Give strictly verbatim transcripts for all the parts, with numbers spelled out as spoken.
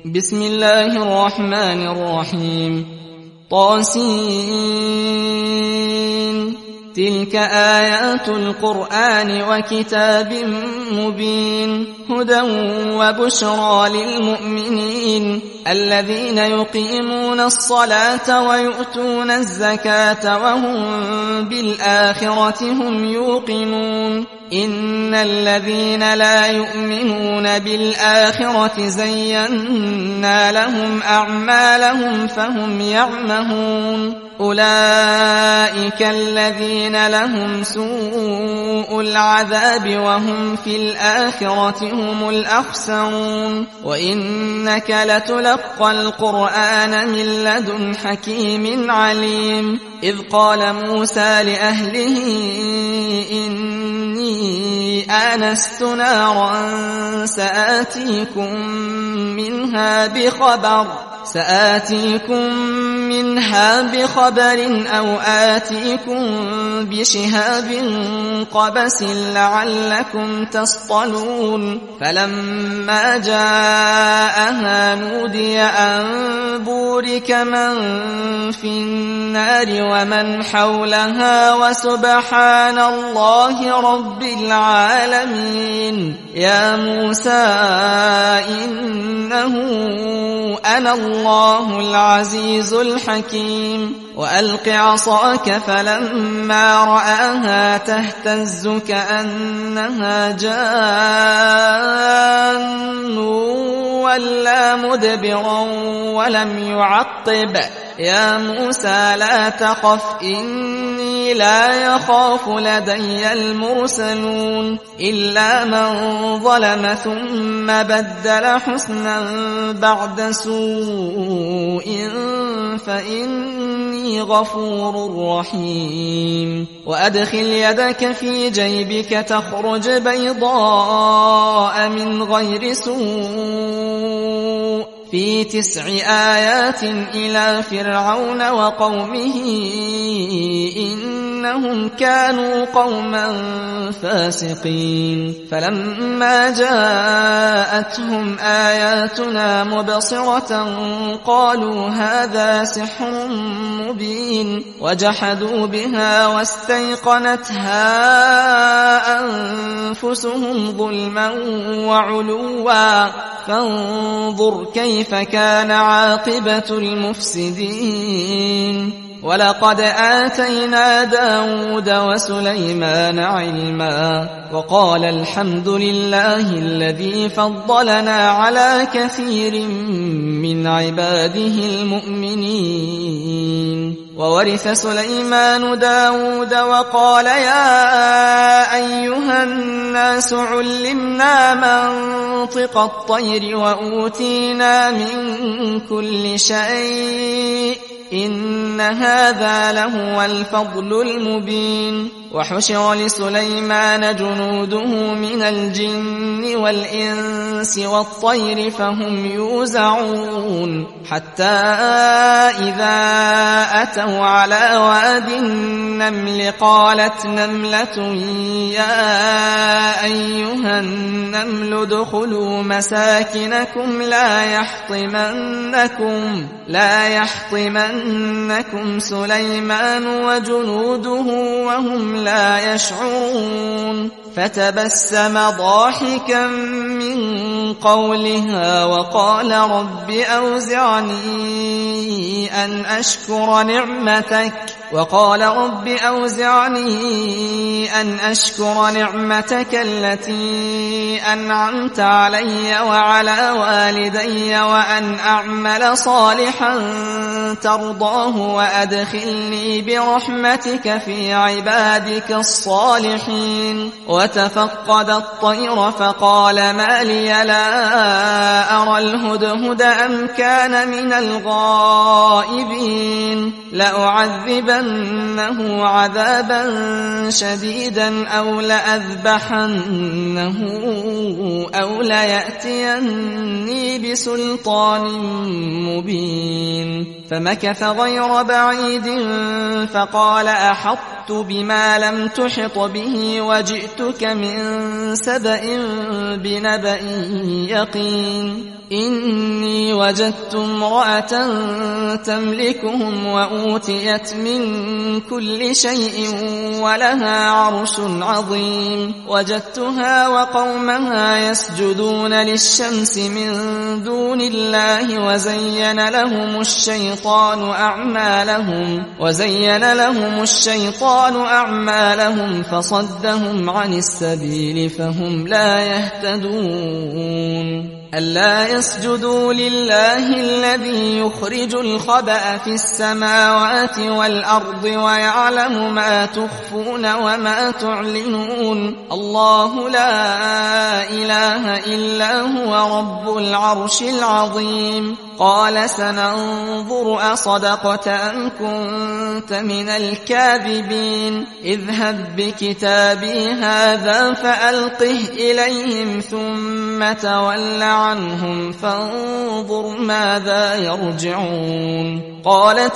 بسم الله الرحمن الرحيم. طاسين تلك آيات القرآن وكتاب مبين هدى وبشرى للمؤمنين الذين يقيمون الصلاة ويؤتون الزكاة وهم بالآخرة هم يوقنون إن الذين لا يؤمنون بالآخرة زينا لهم أعمالهم فهم يعمهون أولئك الذين لهم سوء العذاب وهم في الآخرة هم الأخسرون وإنك لتلقى القرآن من لدن حكيم عليم إذ قال موسى لأهله إني آنست نارا سآتيكم منها بخبر سآتيكم منها بخبر أو آتيكم بشهاب قبس لعلكم تصطلون فلما جاءها نودي أن بورك من في النار ومن حولها وسبحان الله رب العالمين يا موسى إنه أنا الله العزيز الحكيم وألق عصاك فلما رآها تهتز كأنها جان ولا مدبرا ولم يعقب يا موسى لا تخف إني لا يخاف لدي المرسلون إلا من ظلم ثم بدل حسنا بعد سوء فإني غفور رحيم وأدخل يدك في جيبك تخرج بيضاء من غير سوء في تسع آيات إلى فرعون وقومه إنهم كانوا قوما فاسقين فلما جاءتهم آياتنا مبصرة قالوا هذا سحر مبين وجحدوا بها واستيقنتها أنفسهم ظلما وعلوا فانظر كيف كان عاقبة المفسدين ولقد آتينا داود وسليمان علما وقال الحمد لله الذي فضلنا على كثير من عباده المؤمنين وورث سليمان داود وقال يا أيها الناس علمنا منطق الطير وأوتينا من كل شيء إن هذا لهو الفضل المبين وحشر لسليمان جنوده من الجن والإنس والطير فهم يوزعون حتى إذا أتوا على واد النمل قالت نملة يا أيها النمل ادخلوا مساكنكم لا يحطمنكم لا يحطمنكم سليمان وجنوده وهم لا يشعرون فتبسم ضاحكا من قولها وقال رب أوزعني أن أشكر نعمتك وقال رب أوزعني أن أشكر نعمتك التي أنعمت علي وعلى والدي وأن أعمل صالحا ترضاه وأدخلني برحمتك في عبادك الصالحين وتفقد الطير فقال ما لي لا أرى الهدهد أم كان من الغائبين لأعذبنه عذابا شديدا أو لأذبحنه أو ليأتيني بسلطان مبين فمكث غير بعيد فقال أحطت بما لم تحط به وجئتك من سبأ بنبأ يقين إني وجدت امرأة تملكهم وأوتيت من كل شيء ولها عرش عظيم وجدتها وقومها يسجدون للشمس من دون الله وزين لهم الشيطان أعمالهم وزين لهم الشيطان أعمالهم فصدهم عن السبيل فهم لا يهتدون ألا يسجدوا لله الذي يخرج الخبأ في السماوات والأرض ويعلم ما تخفون وما تعلنون الله لا إله إلا هو رب العرش العظيم قال سننظر أصدقت أم كنت من الكاذبين اذهب بكتابي هذا فألقه إليهم ثم تول عنهم فانظر ماذا يرجعون قالت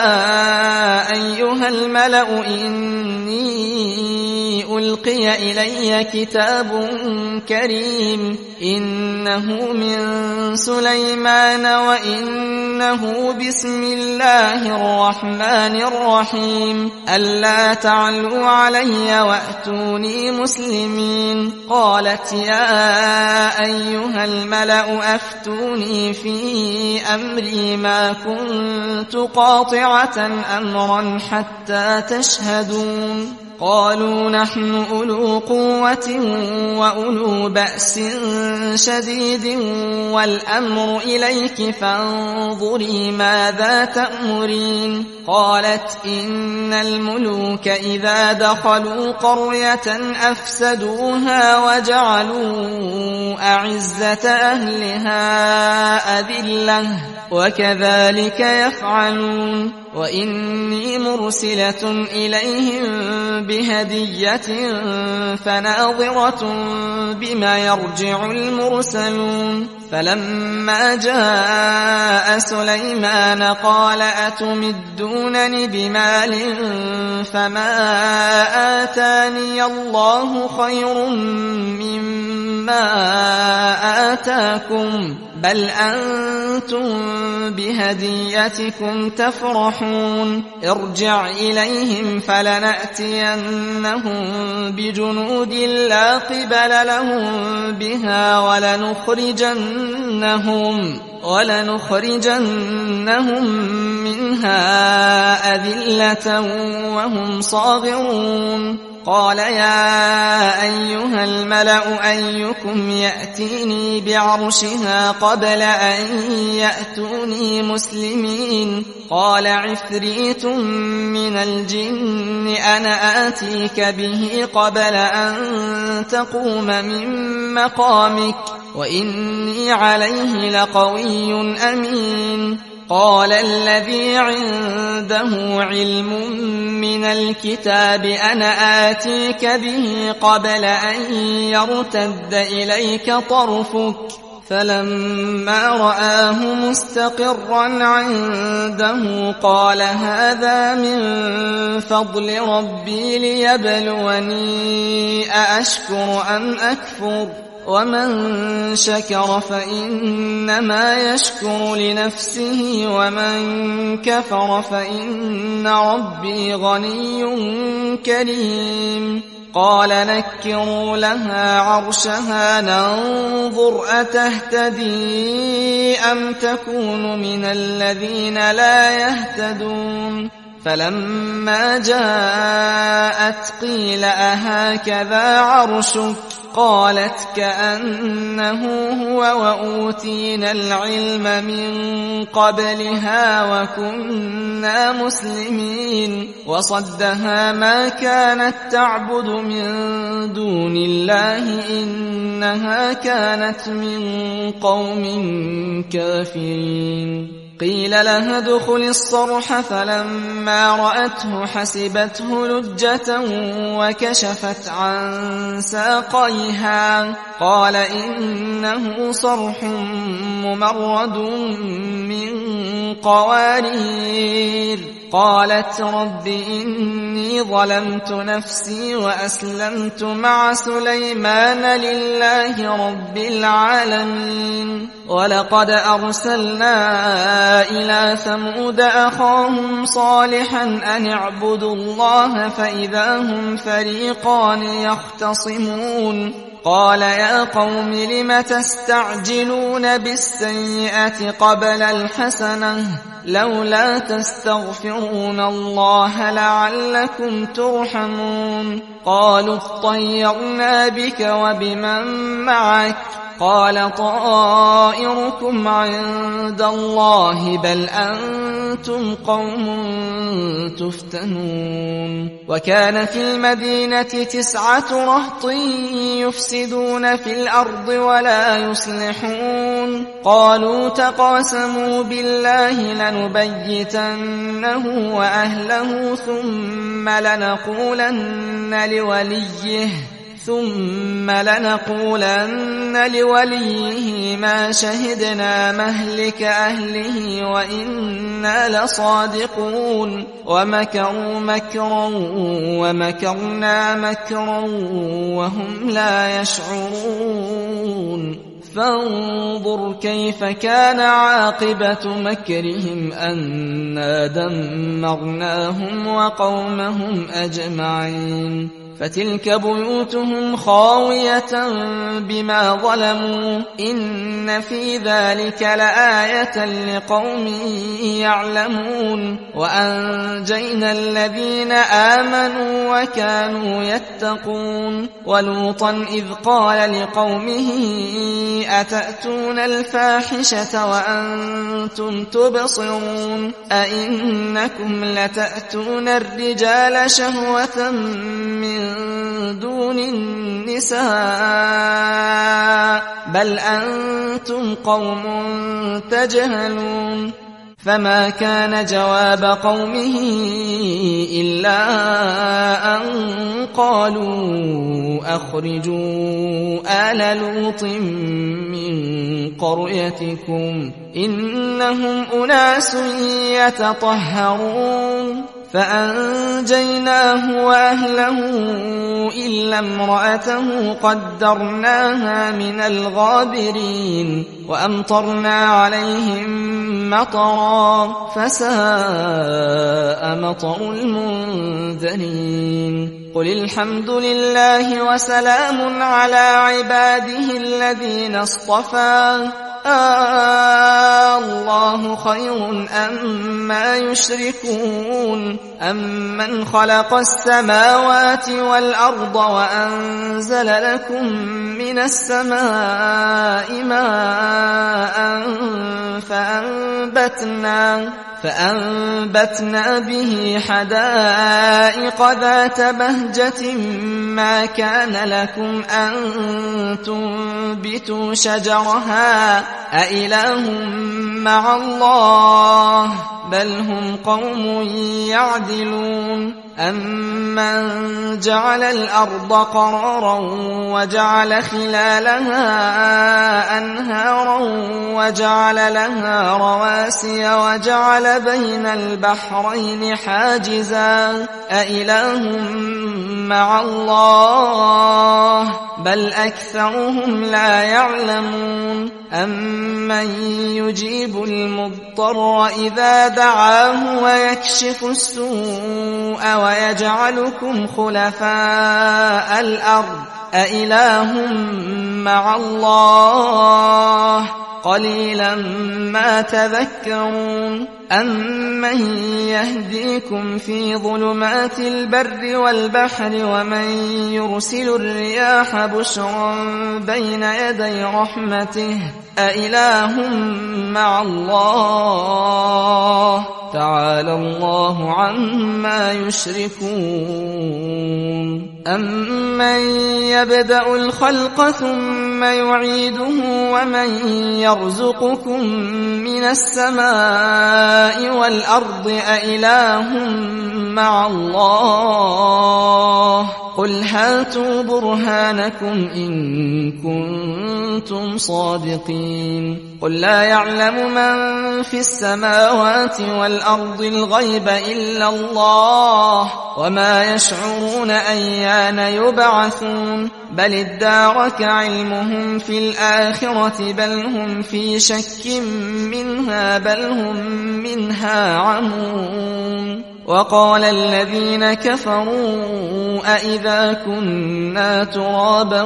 يا أيها الملأ إني ألقي إلي كتاب كريم إنه من سليمان وإنه بسم الله الرحمن الرحيم ألا تعلوا علي وأتوني مسلمين قالت يا أيها الملأ أفتوني في أمري ما كنت قاطعة أمرا حتى تشهدون قالوا نحن أولو قوة وأولو بأس شديد والأمر إليك فانظري ماذا تأمرين قالت إن الملوك إذا دخلوا قرية أفسدوها وجعلوا أعزة أهلها أذلة وكذلك يفعلون وإني مرسلة إليهم بهدية فناظرة بما يرجع المرسلون فلما جاء سليمان قال أتمدونني بمال فما آتاني الله خير مما آتاكم بل أنتم بهديتكم تفرحون ارجع إليهم فلنأتينهم بجنود لا قبل لهم بها ولنخرجنهم ولنخرجنهم منها أذلة وهم صاغرون قال يا أيها الملأ أيكم يأتيني بعرشها قبل أن يأتوني مسلمين قال عفريت من الجن أنا آتيك به قبل أن تقوم من مقامك وإني عليه لقوي أمين قال الذي عنده علم من الكتاب أنا آتيك به قبل أن يرتد إليك طرفك فلما رآه مستقرا عنده قال هذا من فضل ربي ليبلوني أأشكر أم أكفر ومن شكر فإنما يشكر لنفسه ومن كفر فإن ربي غني كريم قال نكروا لها عرشها ننظر أتهتدي أم تكون من الذين لا يهتدون فلما جاءت قيل أهكذا عرشك قالت كأنه هو وأوتينا العلم من قبلها وكنا مسلمين وصدها ما كانت تعبد من دون الله إنها كانت من قوم كافرين قيل لها ادخل الصرح فلما رأته حسبته لجة وكشفت عن ساقيها قال إنه صرح ممرد من قوارير. قالت رب إني ظلمت نفسي وأسلمت مع سليمان لله رب العالمين. ولقد أرسلنا إلى ثمود أخاهم صالحا أن اعبدوا الله فإذا هم فريقان يختصمون. قال يا قوم لم تستعجلون بالسيئة قبل الحسنة لولا تستغفرون الله لعلكم ترحمون. قالوا اطيرنا بك وبمن معك قال طائركم عند الله بل أنتم قوم تفتنون. وكان في المدينة تسعة رهط يفسدون في الأرض ولا يصلحون. قالوا تقاسموا بالله لنبيتنه وأهله ثم لنقولن لوليه ثم لنقولن لوليه ما شهدنا مهلك أهله وإنا لصادقون. ومكروا مكرا ومكرنا مكرا وهم لا يشعرون. فانظر كيف كان عاقبة مكرهم أنا دمرناهم وقومهم أجمعين. فتلك بيوتهم خاوية بما ظلموا إن في ذلك لآية لقوم يعلمون. وأنجينا الذين آمنوا وكانوا يتقون. ولوطا إذ قال لقومه أتأتون الفاحشة وأنتم تبصرون أئنكم لتأتون الرجال شهوة من دون النساء بل أنتم قوم تجهلون. فما كان جواب قومه إلا أن قالوا أخرجوا آل لوط من قريتكم إنهم أناس يتطهرون. فأنجيناه وأهله إلا امرأته قدرناها من الغابرين. وأمطرنا عليهم مطرا فساء مطر المنذرين. قل الحمد لله وسلام على عباده الذين اصطفى آه الله خير أما يشركون. أمن خلق السماوات والأرض وأنزل لكم من السماء ماء فأنبتنا فأنبتنا به حدائق ذات بهجة ما كان لكم أن تنبتوا شجرها أإله مع الله بل هم قوم يعدلون. أمن جعل الأرض قرارا وجعل خلالها أنهارا وجعل لها رواسي وجعل بين البحرين حاجزا أإله مع الله بل أكثرهم لا يعلمون. أمن يجيب المضطر إذا دعاه ويكشف السوء ويجعلكم خلفاء الأرض أإله مع الله قليلا ما تذكرون. أمن يهديكم في ظلمات البر والبحر ومن يرسل الرياح بشرا بين يدي رحمته أإله مع الله تعالى الله عما يشركون أمن يبدأ الخلق ثم يعيده ومن يرزقكم من السماء والأرض أإله مع الله قل هاتوا برهانكم إن كنتم صادقين قل لا يعلم من في السماوات والأرض الغيب إلا الله وما يشعرون أيان يبعثون بل ادارك علمهم في الآخرة بل هم في شك منها بل هم منها عمون وقال الذين كفروا أئذا كنا ترابا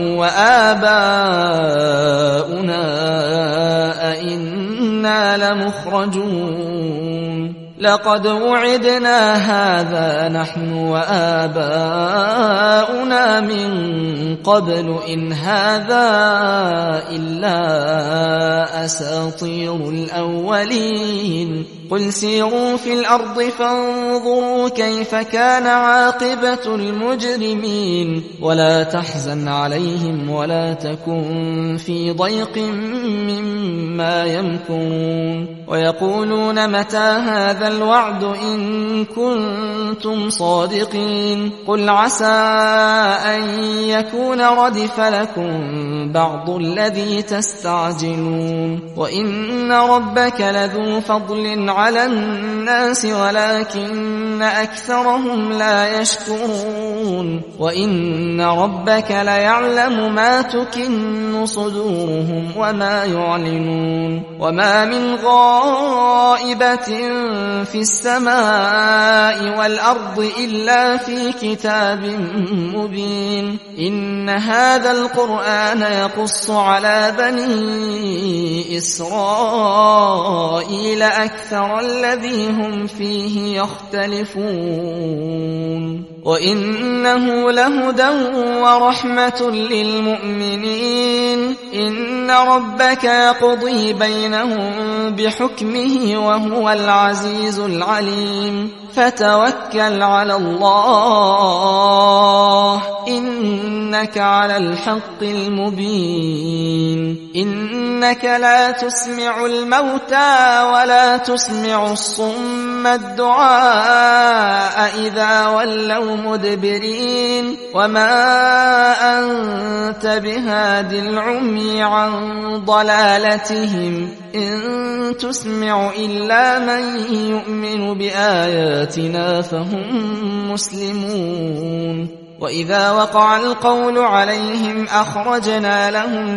وآباؤنا أئنا لمخرجون لقد وعدنا هذا نحن وآباؤنا من قبل إن هذا إلا أساطير الأولين قل سيروا في الأرض فانظروا كيف كان عاقبة المجرمين ولا تحزن عليهم ولا تكن في ضيق مما يمكرون ويقولون متى هذا الوعد إن كنتم صادقين قل عسى أن يكون ردف لكم بعض الذي تستعجلون وإن ربك لذو فضل على الناس ولكن أكثرهم لا يشكرون وإن ربك ليعلم ما تكن صدورهم وما يعلنون وما من غائبة في السماء والأرض إلا في كتاب مبين إن هذا القرآن يقص على بني إسرائيل أكثر الذي هم فيه يختلفون وإنه لهدى ورحمة للمؤمنين إن ربك يقضي بينهم بحكمه وهو العزيز العليم فتوكل على الله إنك على الحق المبين إنك لا تسمع الموتى ولا تسمع الصم الدعاء إذا ولوا مدبرين وما أنت بهاد العمي عن ضلالتهم إن تسمع إلا من يؤمن بآياتنا فهم مسلمون وإذا وقع القول عليهم أخرجنا لهم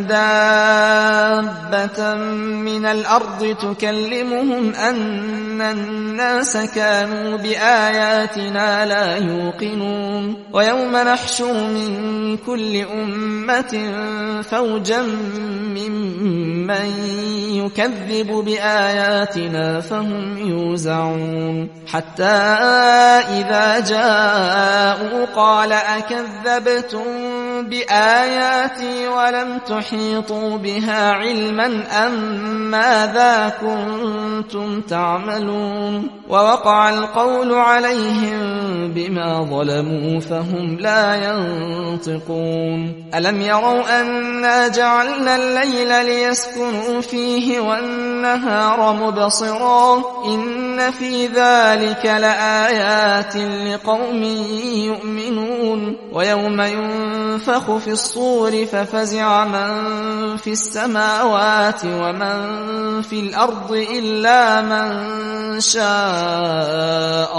دابة من الأرض تكلمهم أن الناس كانوا بآياتنا لا يوقنون ويوم نحشر من كل أمة فوجا ممن يكذب بآياتنا فهم يوزعون حتى إذا جاءوا قال أكذبتم بآياتي ولم تحيطوا بها علما أم ماذا كنتم تعملون ووقع القول عليهم بما ظلموا فهم لا ينطقون ألم يروا أنا جعلنا الليل ليسكنوا فيه والنهار مبصرا إن في ذلك لآيات لقوم يؤمنون ويوم ينفخ في الصور ففزع من في السماوات ومن في الأرض إلا من شاء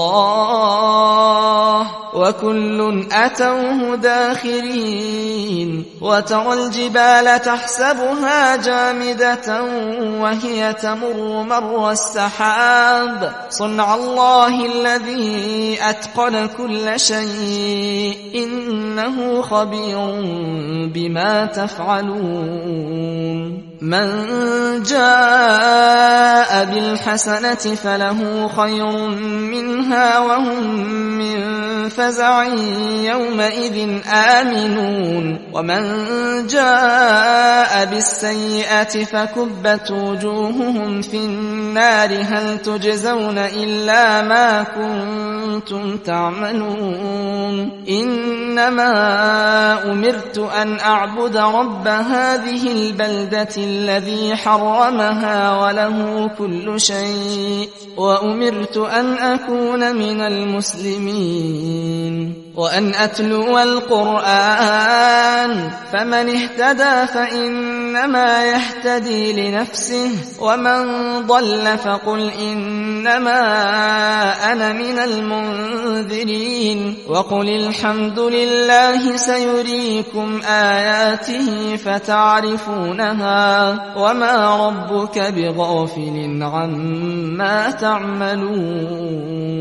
الله وكل أتوه داخرين وترى الجبال تحسبها جامدة وهي تمر مر السحاب صنع الله الذي أتقن كل شيء إنه خبير بما تفعلون من جاء جاء بالحسنة فله خير منها وهم من فزع يومئذ آمنون ومن جاء بالسيئة فكبت وجوههم في النار هل تجزون إلا ما كنتم تعملون إنما أمرت أن أعبد رب هذه البلدة الذي حرمها وله كل شيء وأمرت أن أكون من المسلمين وأن أتلو القرآن فمن اهتدى فإنما يهتدي لنفسه ومن ضل فقل إنما أنا من المنذرين وقل الحمد لله سيريكم آياته فتعرفونها وما ربك بغافل عما تعملون